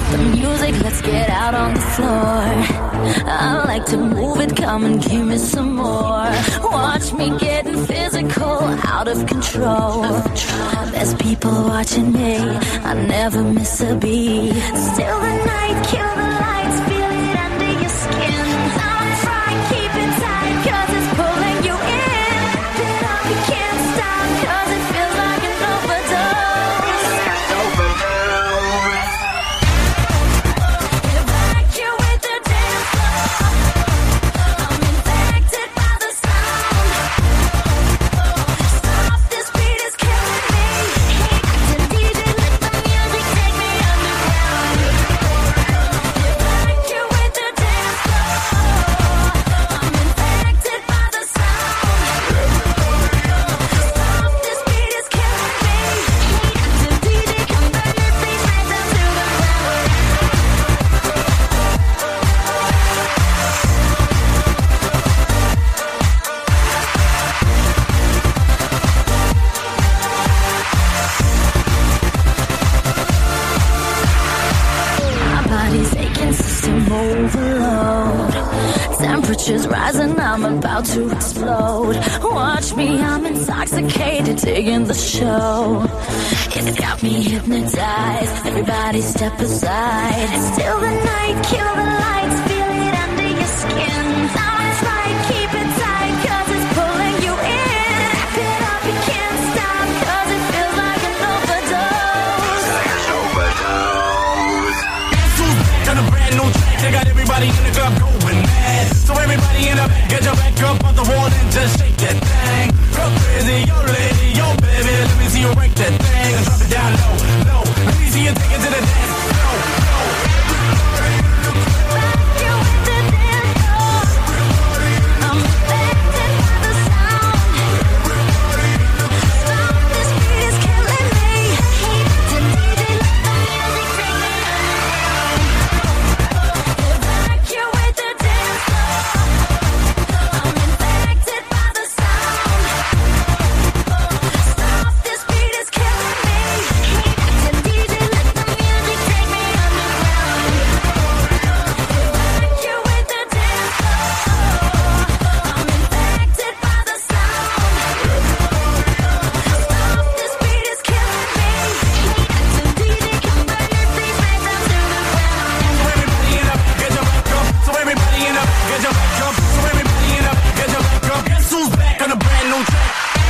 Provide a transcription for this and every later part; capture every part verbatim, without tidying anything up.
the music, let's get out on the floor. I like to move it, come and give me some more. Watch me getting physical, out of control. There's people watching me, I never miss a beat. Still the night, kill the lights, feel it under your skin. Don't try, keep it tight, cause it's pulling you in. Wrap it up, you can't stop, cause it feels like an overdose. Evacuate the dance floor. I'm infected by the sound. Stop, this beat is killing me. The D J, let the music take me underground. Evacuate the dance floor. I'm infected by the sound. Stop, this beat is killing me. The D J, come burn this beat right down to the ground. My body's aching, system overload. Temperature's rising, I'm about to explode. Watch me, I'm intoxicated, digging the show. It's got me hypnotized, everybody step aside. Still the night, kill the lights, feel it under your skin. Don't try, keep it tight, cause it's pulling you in. Wrap it up, you can't stop, cause it feels like an overdose. Got a brand new track, they got everybody in the club going mad. So everybody in the back, get your back up on the wall and just shake that thing. Go crazy, yo lady, yo baby, let me see you break that thing and drop it down low, low. Let me see you take it to the dance floor, floor. Evacuate the dance floor. I'm infected by the sound. Stop, this beat is killing me. The D J, let the music take me underground. Evacuate the dance floor. I'm infected by the sound. Stop, this beat is killing me. The D J, let the music take me underground. Evacuate the dance floor. I'm infected by the sound. Stop, this beat is killing me. The D J, come burn this beat right down to the ground. So everybody in the back, get your back up. So everybody in the back, get your back up. So everybody in the back, get your back up. Guess who's back on a brand new track?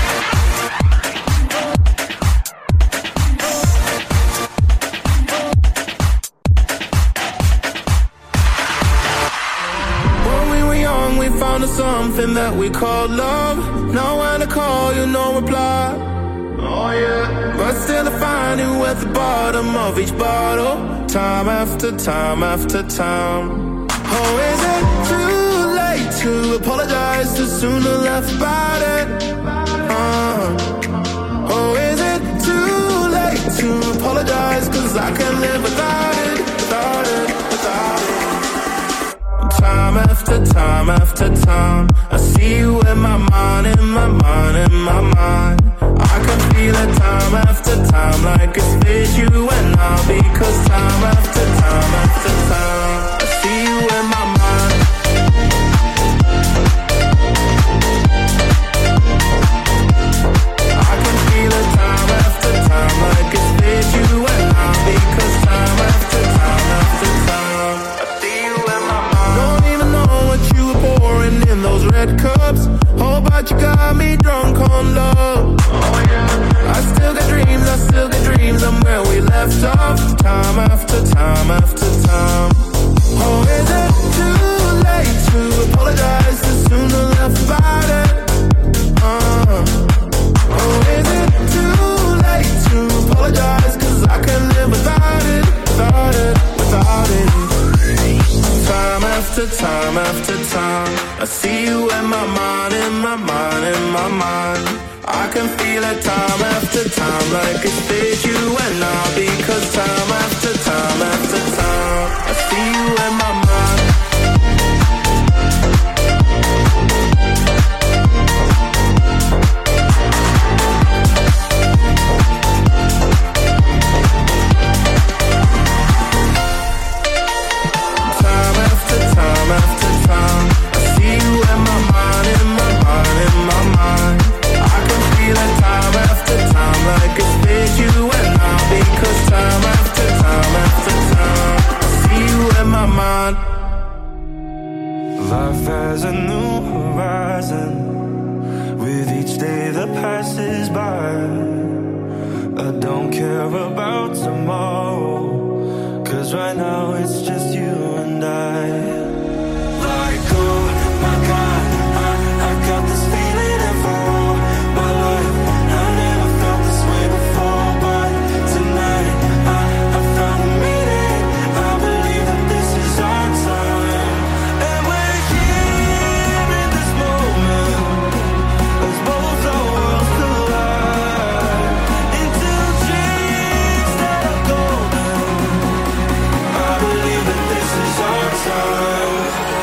When we were young, we found something that we called love. Now when I call, you no reply. Oh yeah. But still I find you at the bottom of each bottle, time after time after time. Oh, is it too late to apologize? Too soon to laugh about it. Uh, oh, is it too late to apologize? Cause I can't live without it, without it, without it. Time after time after time, I see you in my mind, in my mind, in my mind. I can feel it time after time, like it's with you and I. Because time after time after time, I see you in my mind. I can feel it time after time, like it's with you and I. Because time after time after time, I see you in my mind. Don't even know what you were pouring in those red cups. Oh, but you got me drunk on love. Oh yeah. I still got dreams, I still got dreams. I'm where we left off, time after time after time. Oh, is it too late to apologize? Too soon to laugh about it. Uh. Oh, is it too late to apologize? Cause I can't live without it, without it, without it. Time after time after time, I see you in my mind, in my mind, in my mind. I can feel it time after time, like it's with you and I. Because time after time after time, I see you in my mind. There's a new horizon with each day that passes by. I don't care about tomorrow, 'cause right now it's just you and I. Like, oh my God, I, I got this feeling and for all my life I never felt this way before. But tonight I, I found a meaning. I believe that this is our time. And we're here in this moment as both our worlds collide into dreams that are golden. I believe that this is our time.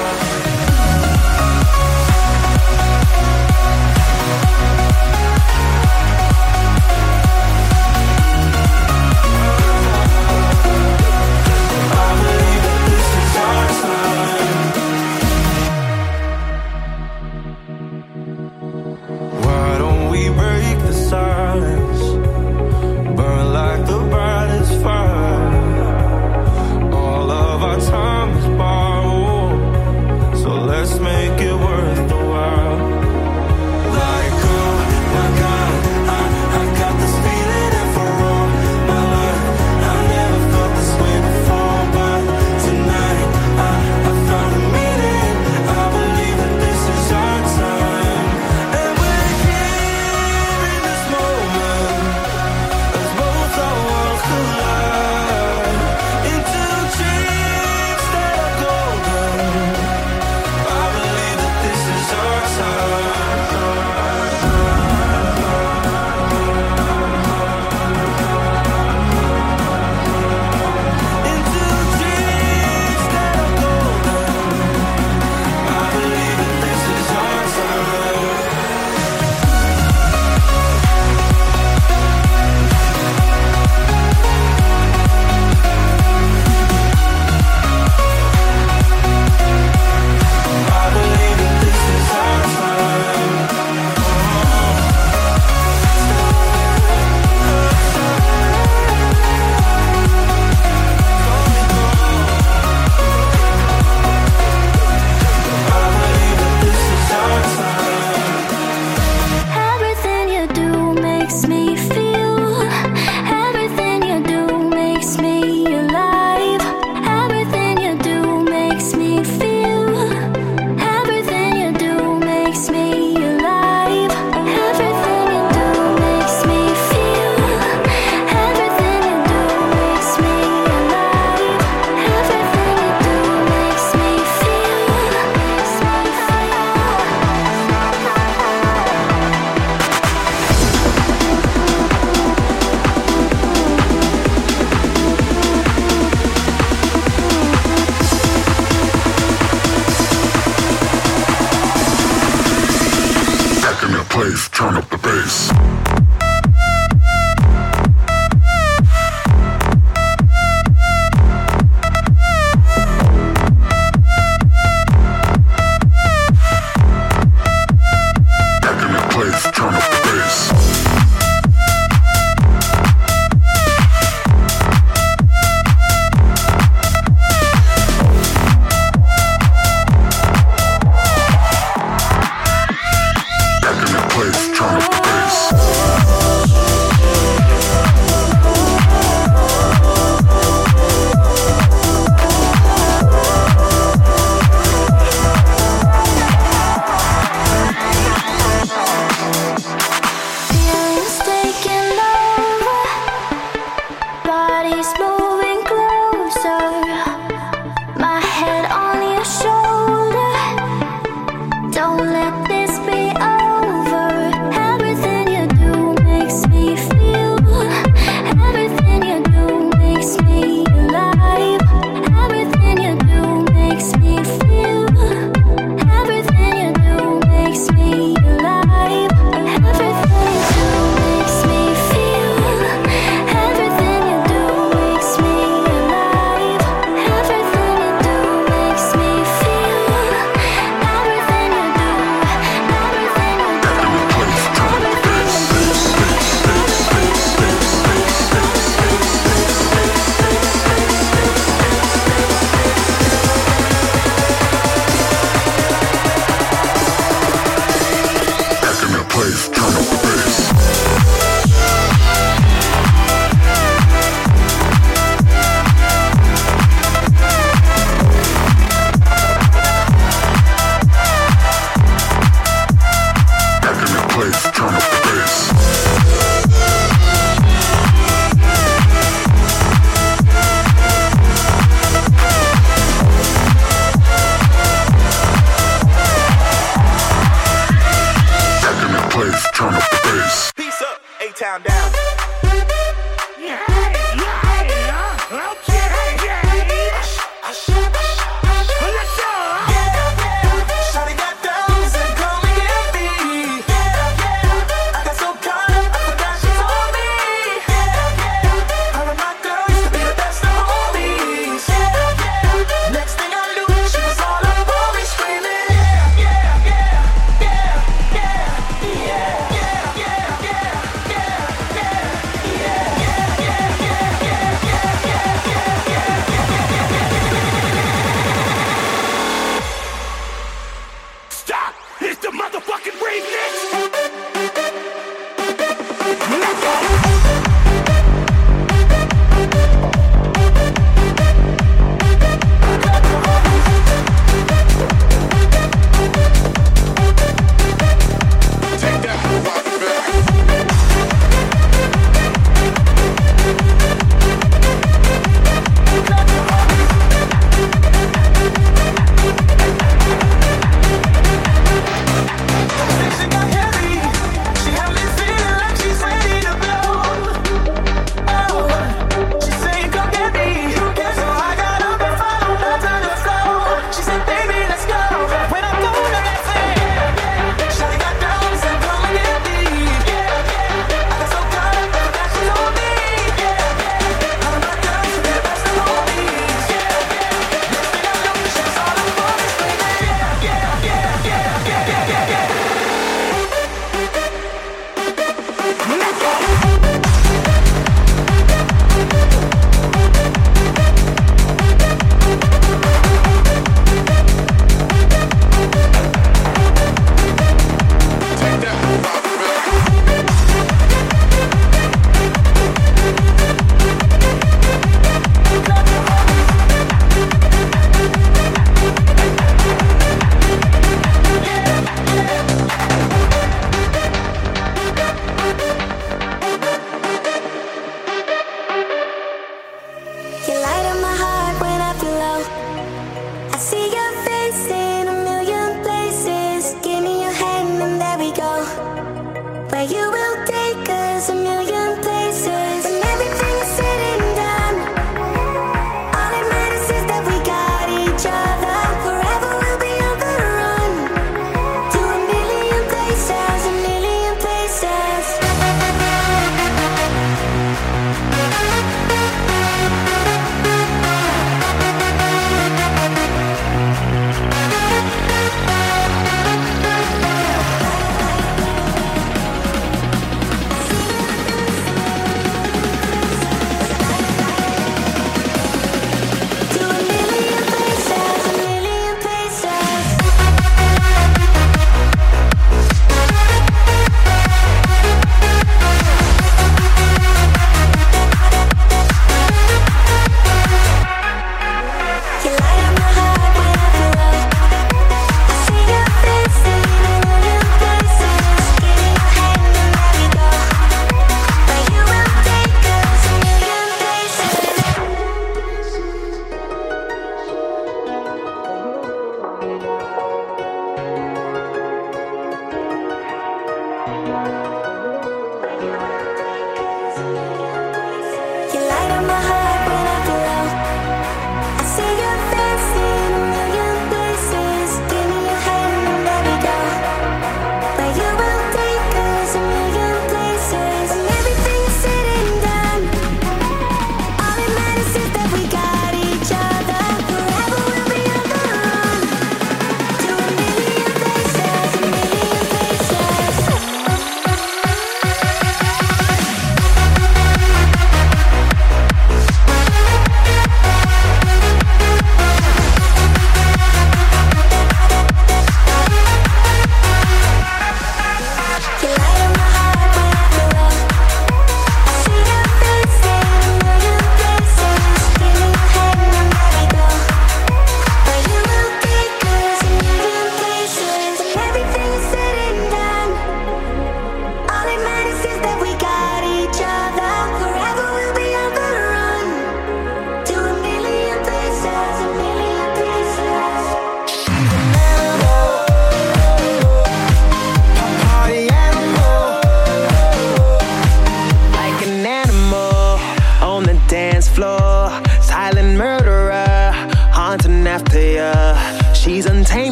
Why don't we break the silence, burn like the brightest fire? All of our time is borrowed, so let's make it worth the while. Like, oh my God, I, I got this feeling and for all my life I never felt this way before. But tonight I, I found a meaning. I believe that this is our time. And we're here in this moment as both our worlds collide into dreams that are golden. I believe that this is our time. Into dreams that are golden. I believe that this is our time. I believe that this is our time. I believe that this is our time. Everything you do makes me feel. Everything you do makes me alive. Everything you do makes me feel. Everything you do makes me alive. Everything you do makes me feel. Everything you do makes me alive. Everything you do makes me feel. Makes me Back in that place, turn up the bass. Back in that place, turn up the bass. Back in that place, turn up the bass.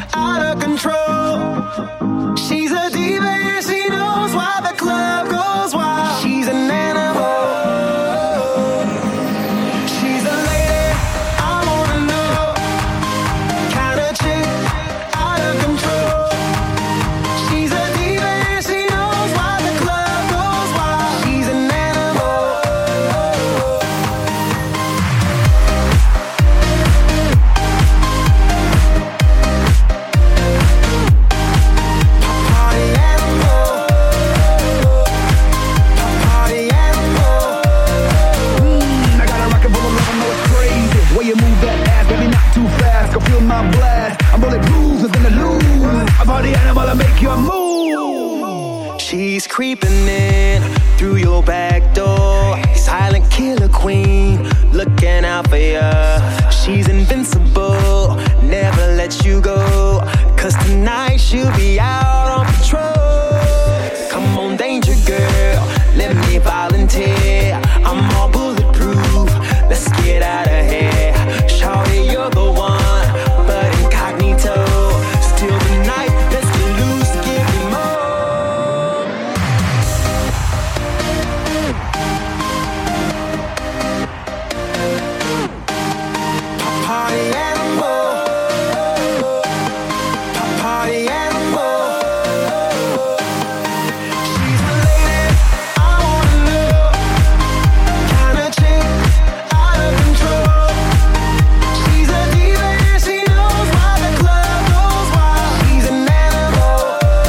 out of control. She's a diva and she knows why the club goes wild. She's an animal. She's a lady, I wanna know. Kind of chick, out of control. She's a diva and she knows why the club goes wild. She's an animal. Party animal. Party animal. Mm, I got a rocket full of love, I know it's crazy. Way you move that ass, baby, not too fast. Go feel my blast. I'm rolling blues, nothing to lose. I'm party animal, I make you move. She's creeping in through your back door. Silent killer queen, looking out for ya. She's invincible, never let you go. Cause tonight she'll be out on patrol. Come on, danger girl, let me volunteer. I'm all bulletproof, let's get out of here. Shawty, you're the one, but incognito. Still the night, let's get loose, give me more. Party animal. Party animal. She's a lady, I wanna know. Kind of chick, out of control. She's a diva and she knows why the club goes wild. She's an animal.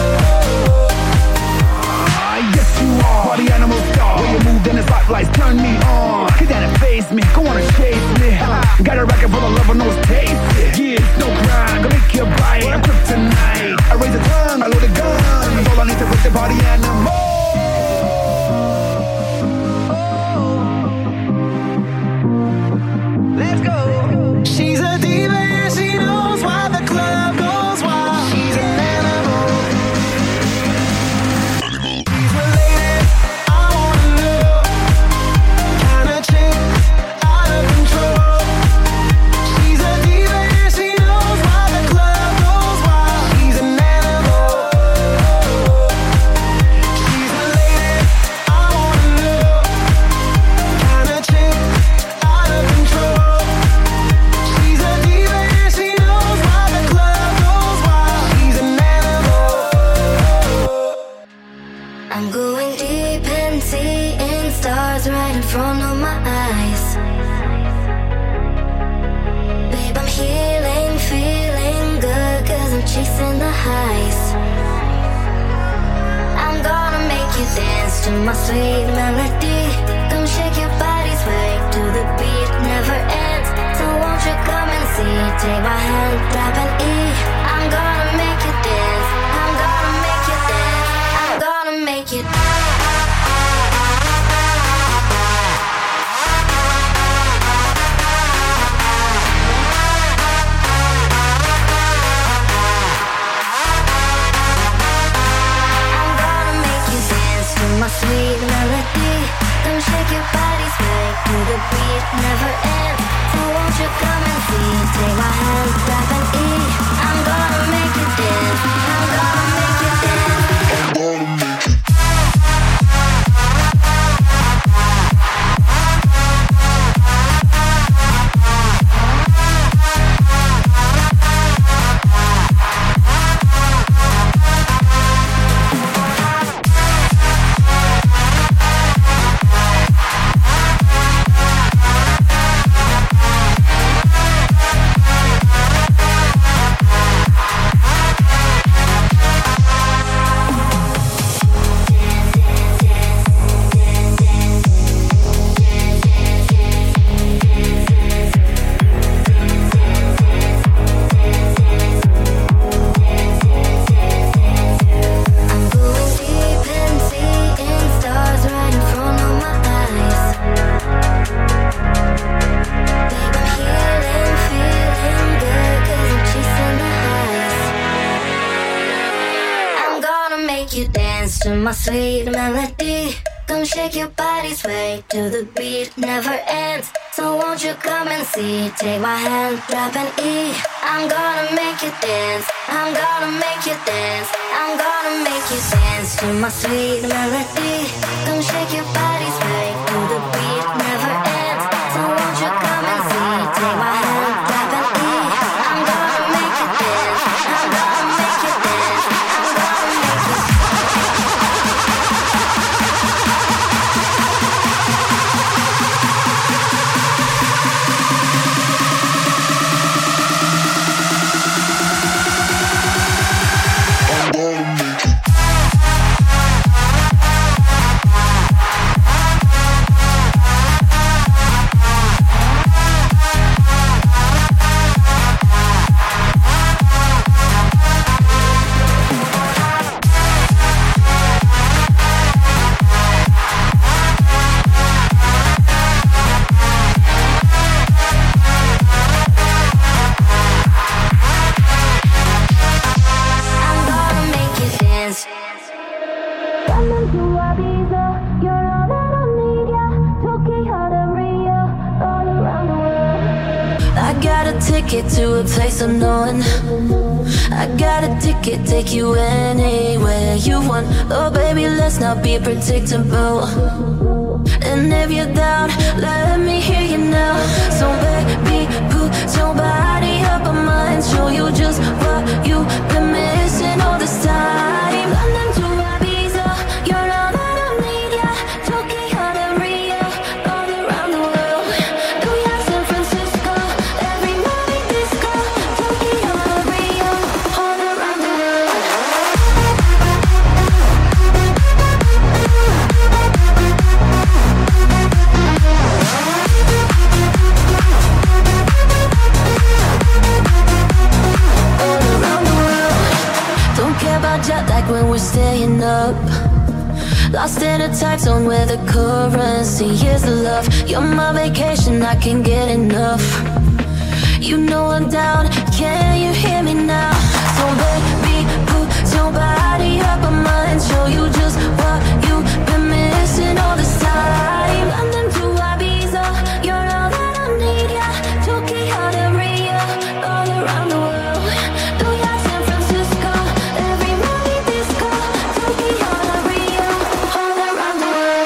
Ah, yes you are. Party animal star. When you move, then the spotlights turn me on. Get down and face me, go on and chase me. Got a racket full of love, I know it's tasty. Yeah, it's no crime, gonna make you bite. I'm kryptonite. I raise a tongue, I load a gun. That's all I need to break the party animal. Let's go. She's a diva and she knows why the club goes wild. She's an animal. She's a lady, I wanna know. Kind of chick, out of control. She's a diva and she knows why the club goes wild. She's an animal. She's a lady, I wanna know. Kind of chick, out of control. She's a diva and she knows why the club goes wild. She's an animal. I'm going deep and seeing stars right in front of my eyes. Babe, I'm healing, feeling good, cause I'm chasing the highs. I'm gonna make you dance to my sweet melody. Come shake your body, sway to the beat, never ends. So won't you come and see? Take my hand, tap and E. I'm gonna make you dance. I'm gonna make you dance. I'm gonna make you dance. I'm gonna make you dance to my sweet melody. Come shake your body, sway to the beat, never ends. So won't you come and see? Take my hand, tap and E. I'm gonna make you dance. I'm gonna make you dance. to my sweet melody. Come shake your body, sway to the beat, never ends. So won't you come and see? Take my hand, drop an E. I'm gonna make you dance. I'm gonna make you dance. I'm gonna make you dance to my sweet melody. Come shake your body, sway to the beat, never ends. So won't you come and see? Take my hand, drop an E. I'm gonna make you dance. I'm gonna make you dance. I'm gonna make you dance. To a place unknown, I got a ticket, take you anywhere you want. Oh baby, let's not be predictable. And if you're down, let me hear you now. So baby, put your body up on mine. Show you just what you've been missing all this time. London to Ibiza, you're all that I need, yeah. Tokyo to Rio, all around the world. New York, San Francisco, every morning disco. Tokyo to Rio, all around the world. Jet lag when we're staying up. Lost in a time zone where the currency is the love. You're my vacation, I can't get enough. You know I'm down, can you hear me now? So baby, put your body up on mine. Show you just what you've been missing all this time. London to Ibiza, you're all that I need, yeah. Tokyo to Rio, all around the world. New York, San Francisco, every morning disco. Tokyo to Rio, all around the world.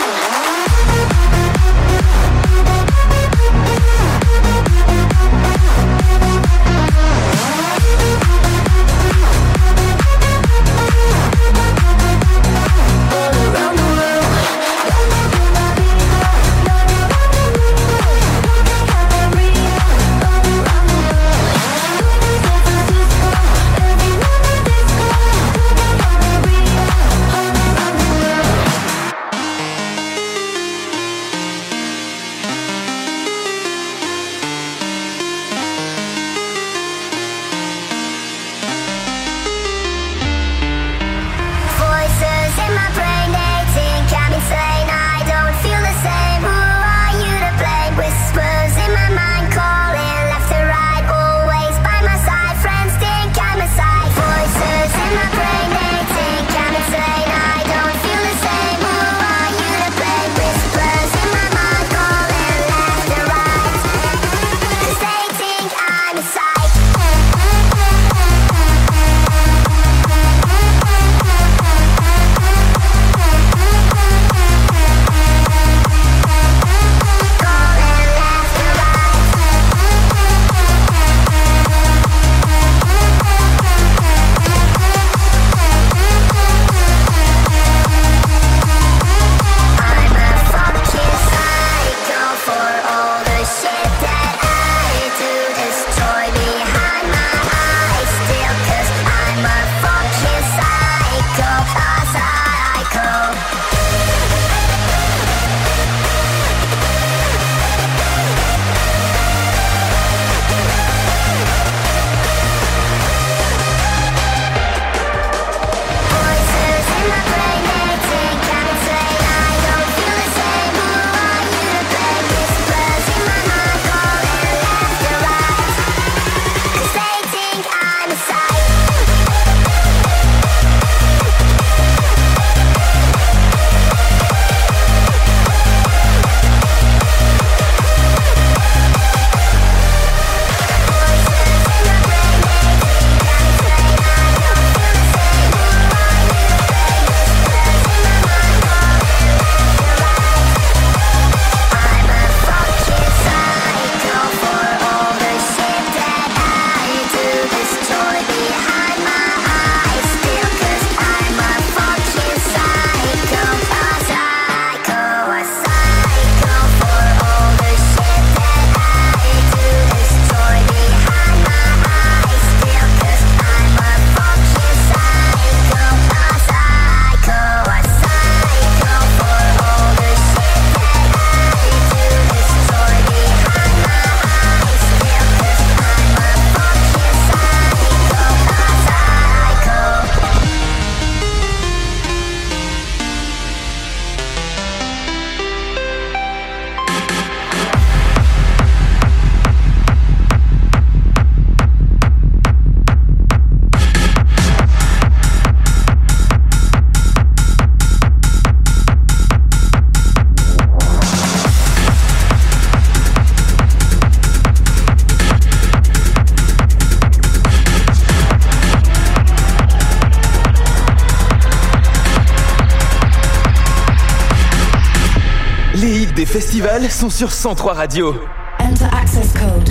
festivals sont sur cent trois Radio. Enter access code.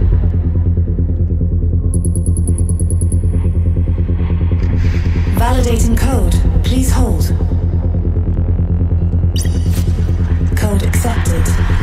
Validating code. Please hold. Code accepted.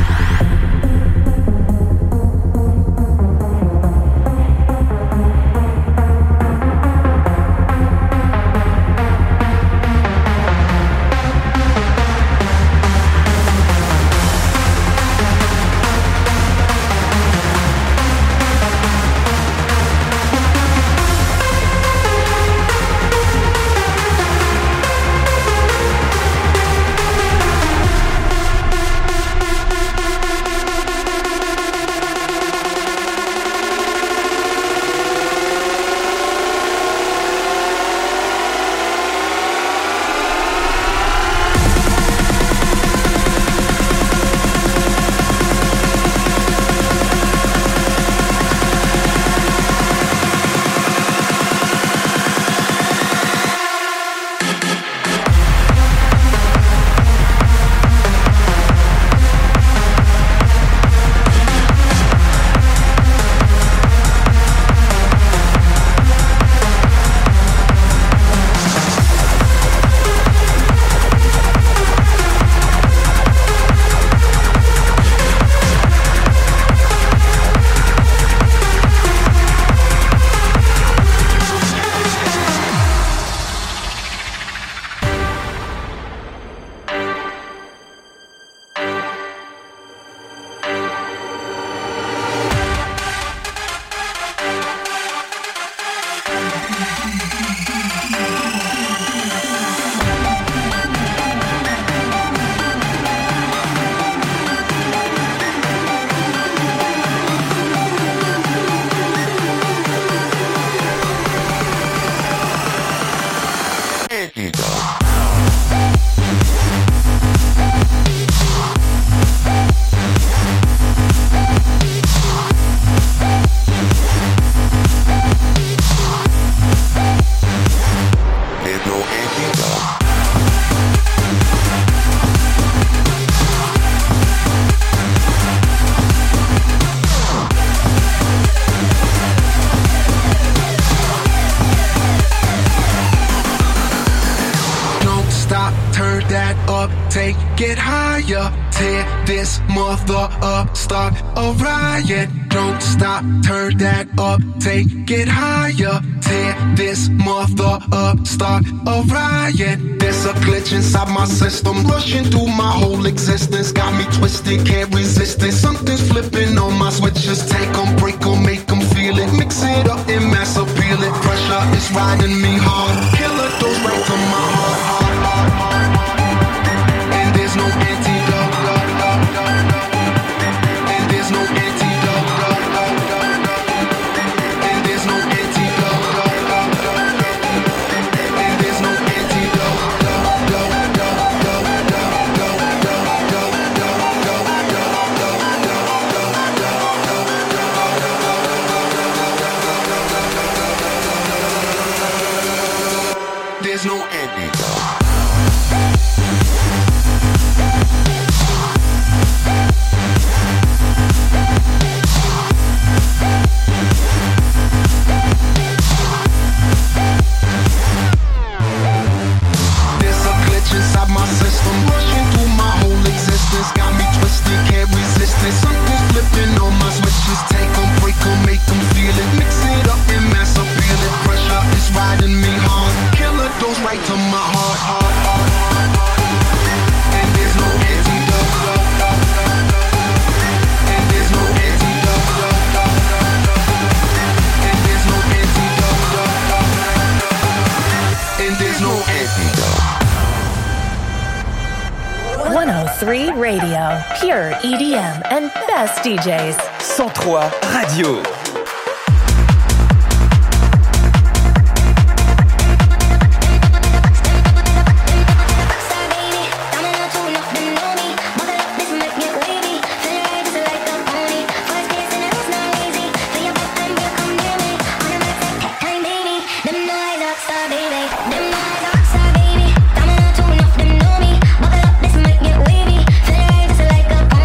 Get higher, tear this mother up, start a riot. Don't stop, turn that up, take it higher. Tear this mother up, start a riot. There's a glitch inside my system, rushing through my whole existence. Got me twisted, can't resist it. Something's flipping on my switches. Take them, break them, make them feel it. Mix it up and mass appeal it. Pressure is riding me hard. Killer goes right to my heart, heart, heart, heart, heart. There's no antidote, and there's no antidote, and there's no antidote, and there's no antidote. There's no antidote. Got me twisted, can't resist it. Something's flipping on my switches. Take them, break them, make them feel it. Mix it up and mass appeal it. Pressure is riding me hard. Killer goes right to my heart, heart, heart, heart, heart. And there's no antidote. And there's no antidote. And there's no antidote. And there's no antidote. one oh three Radio, pure E D M and best D Js. cent trois Radio. Like a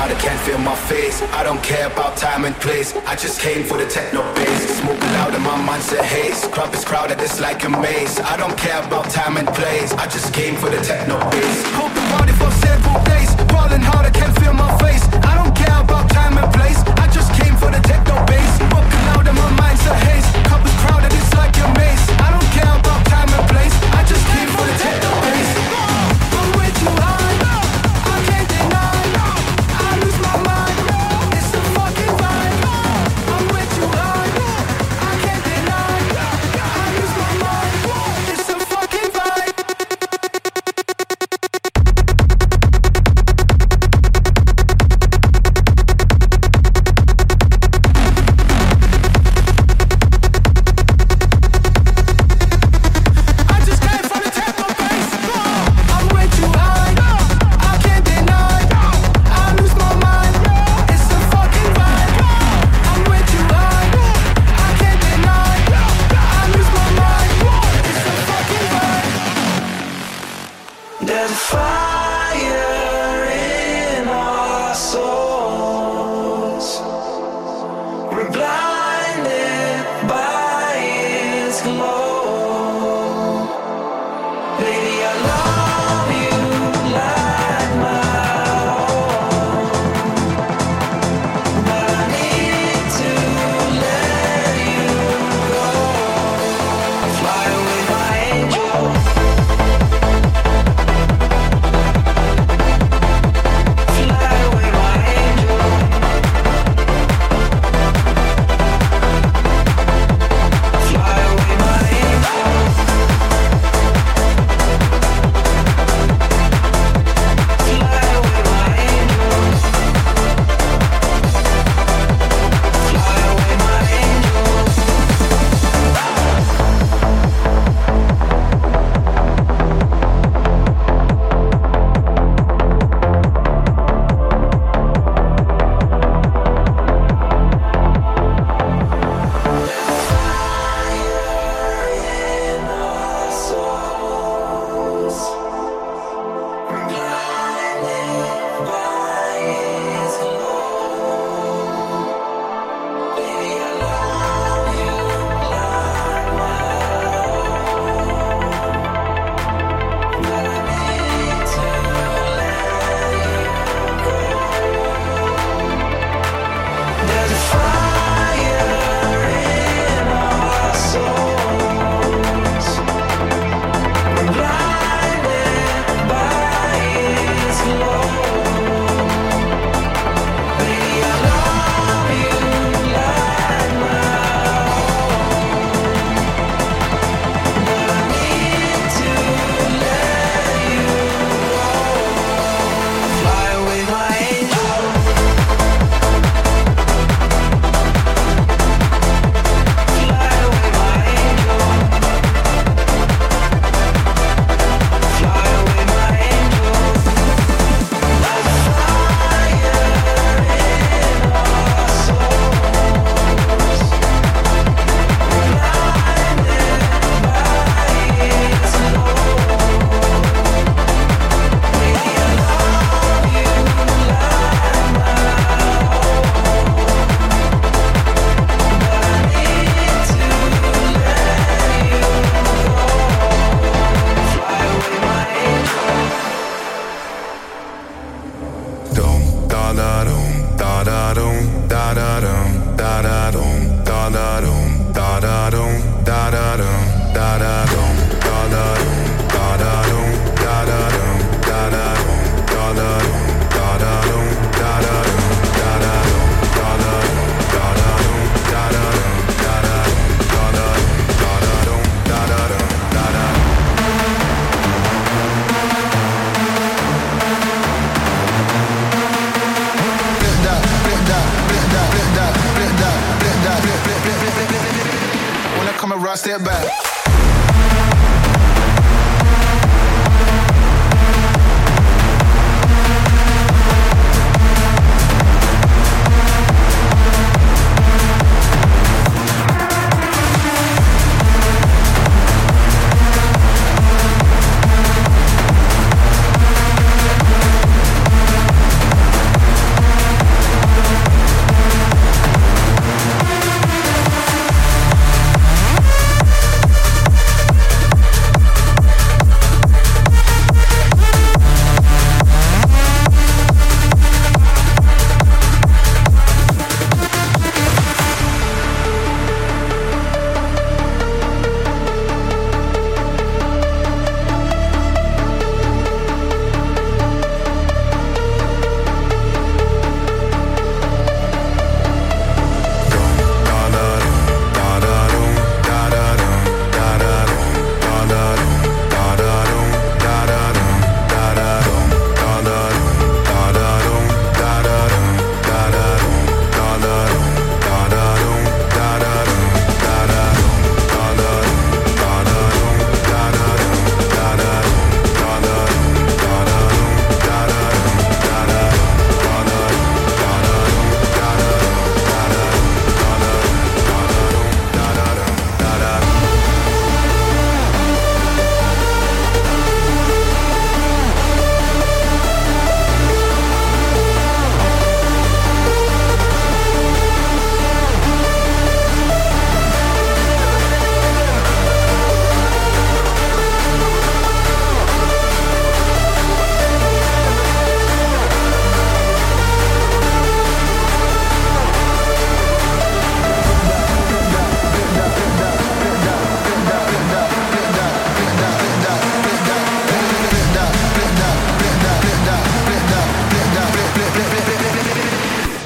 how they can't feel my face. I don't care about time and place. I just came for the techno bass. Smoking loud and my mind's a haze. Crowd is crowded, it's like a maze. I don't care about time and place. I just came for the techno bass. Hope the party for several days. Falling hard, I can't feel my face. I don't care about time and place. I just came for the techno bass. Smoking loud and my mind's a haze. Crowd is crowded, it's like a maze. I don't care about time and place. I just came for the techno bass. I'm way too high. I can't deny. I lose my mind. It's a fucking vibe. I'm way too high. I can't deny. I lose my mind. It's a fucking vibe. I just came for the techno bass. I'm way too high. I can't deny. I lose my mind. It's a fucking vibe. I'm way too high. I can't deny. I lose my mind. It's a fucking vibe. There's a fire in our souls. We're blinded by its glow. Baby, I love you like my own. But I need to let you go. Fly away, my angel. Fly away, my angel. Fly away, my angel.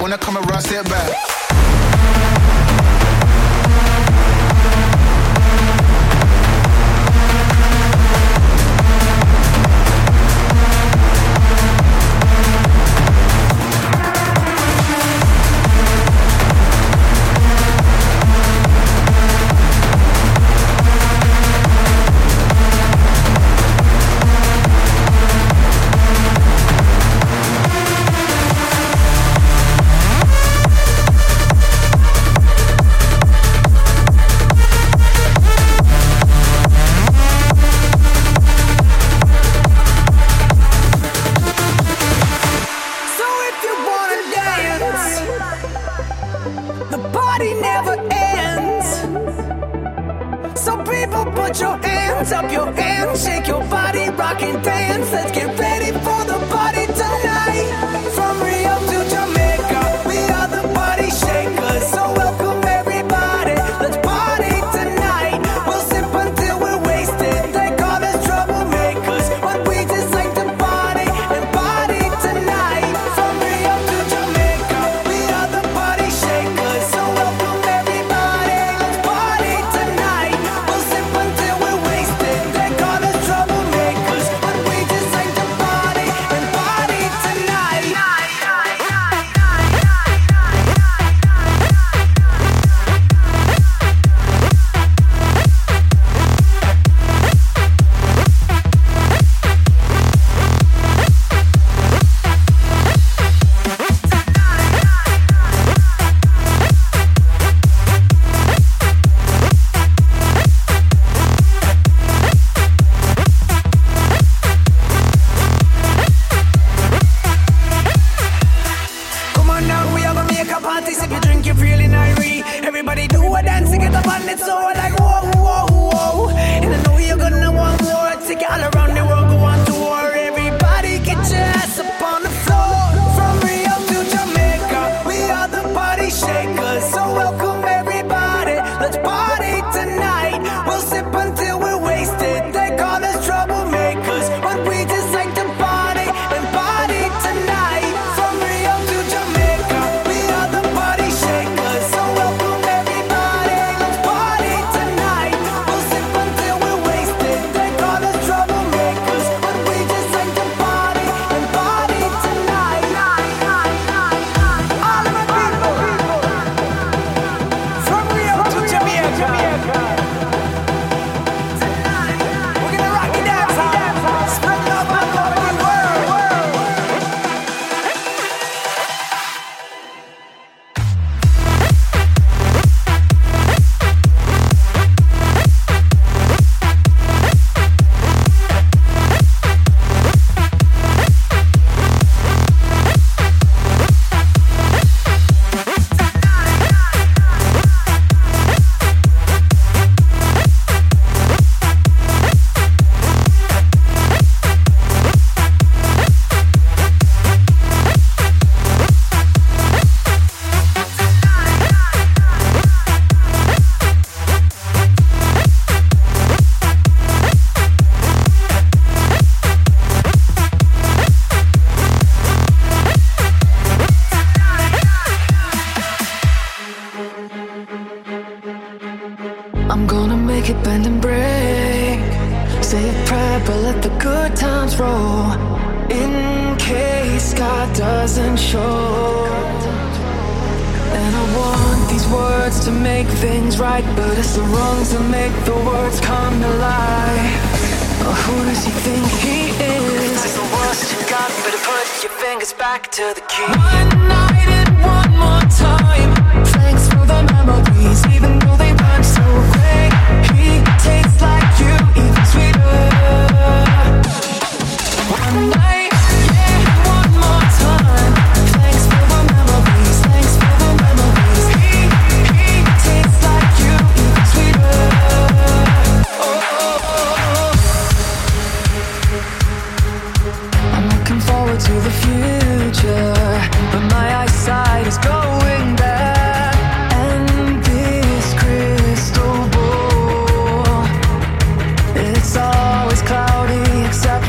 when I come around, step back.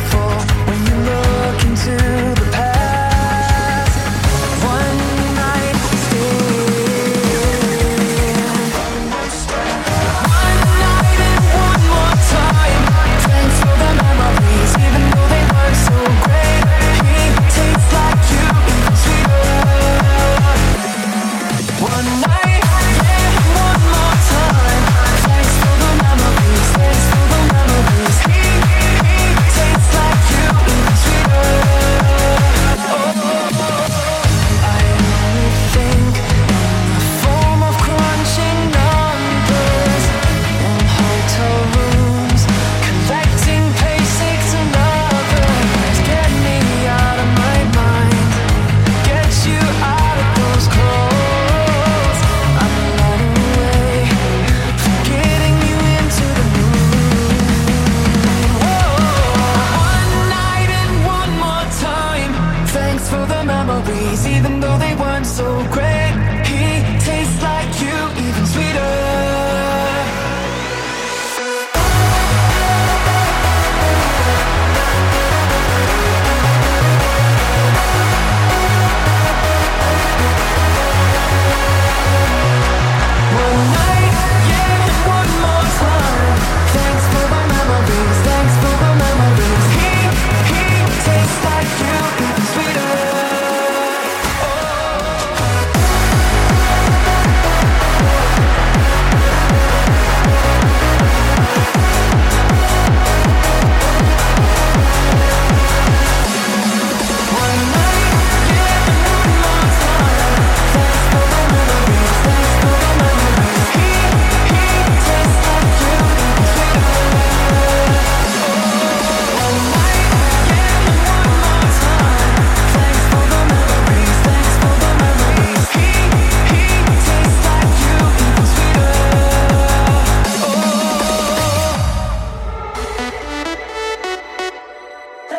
One night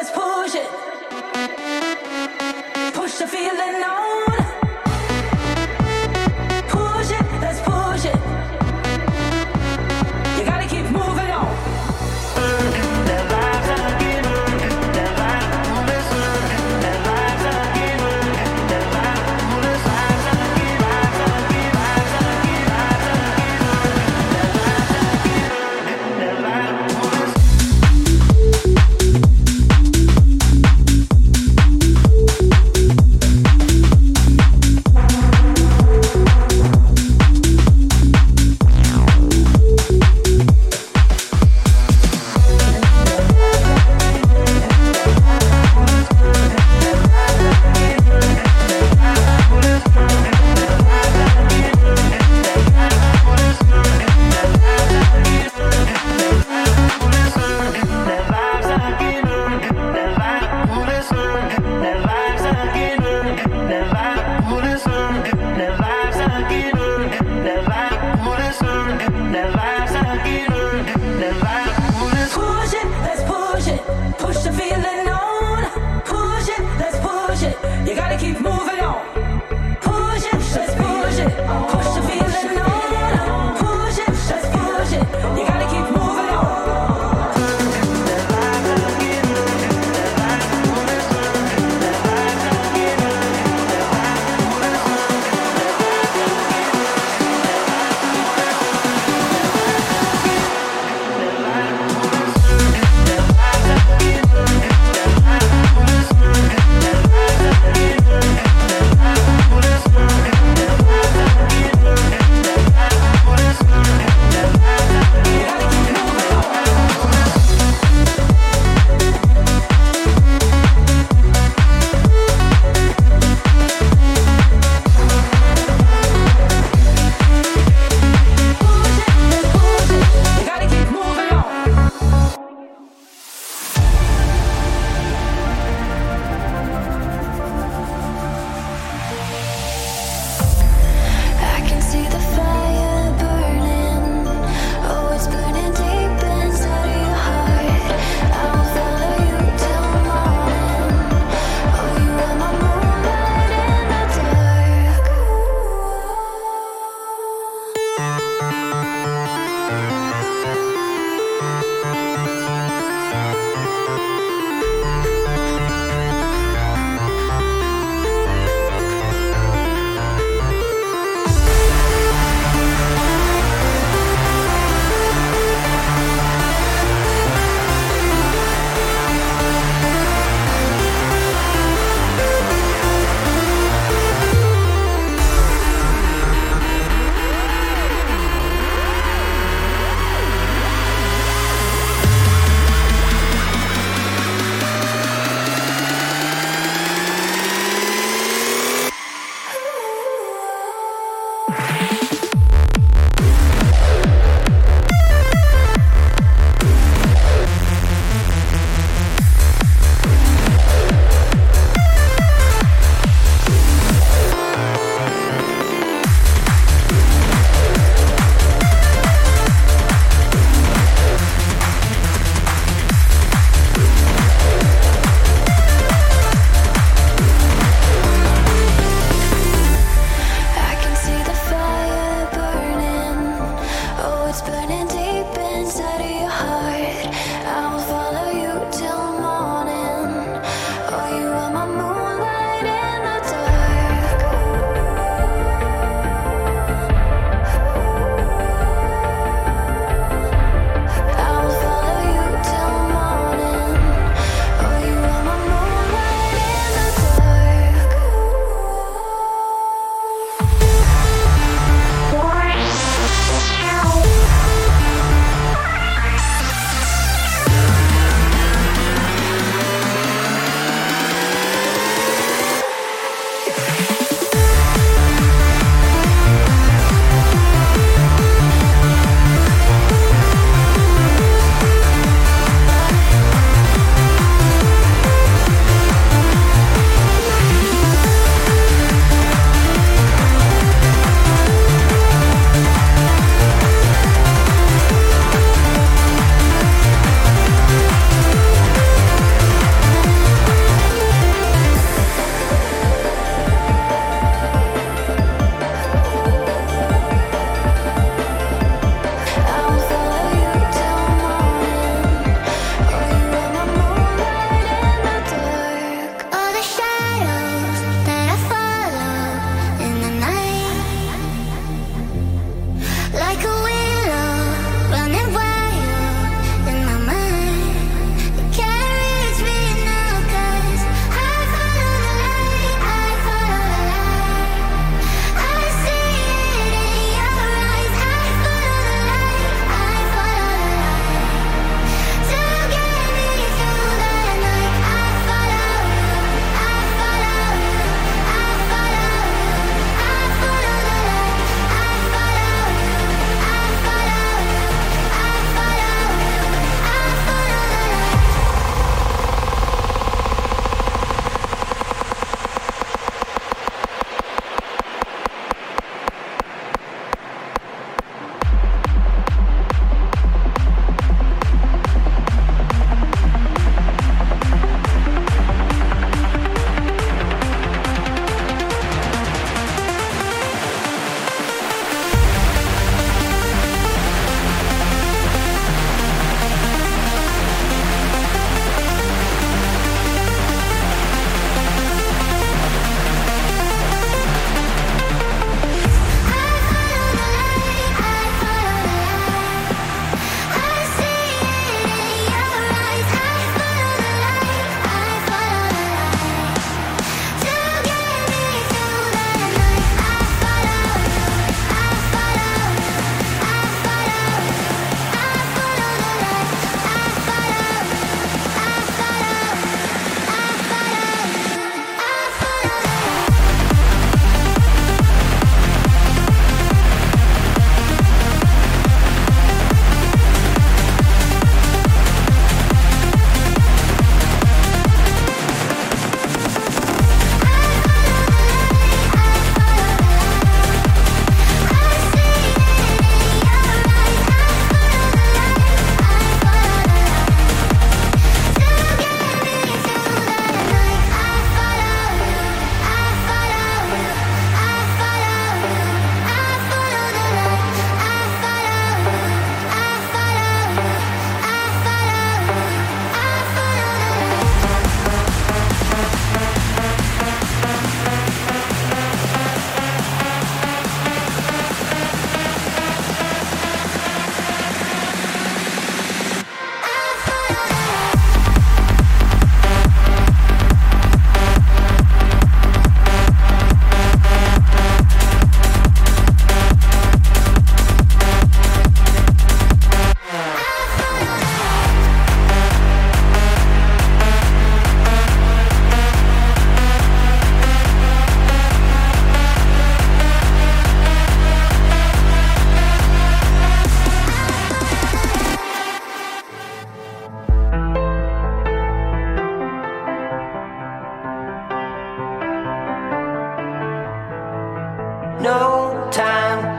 let's push it. Push the feeling on. Push it, let's push it. You gotta keep moving on.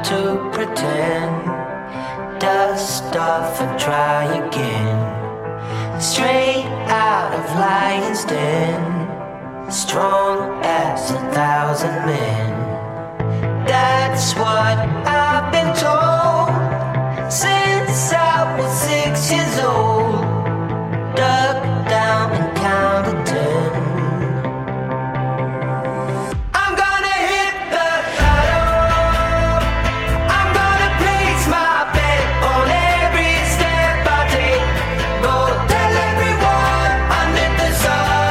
to pretend. Dust off and try again. Straight out of Lion's Den, strong as a thousand men. That's what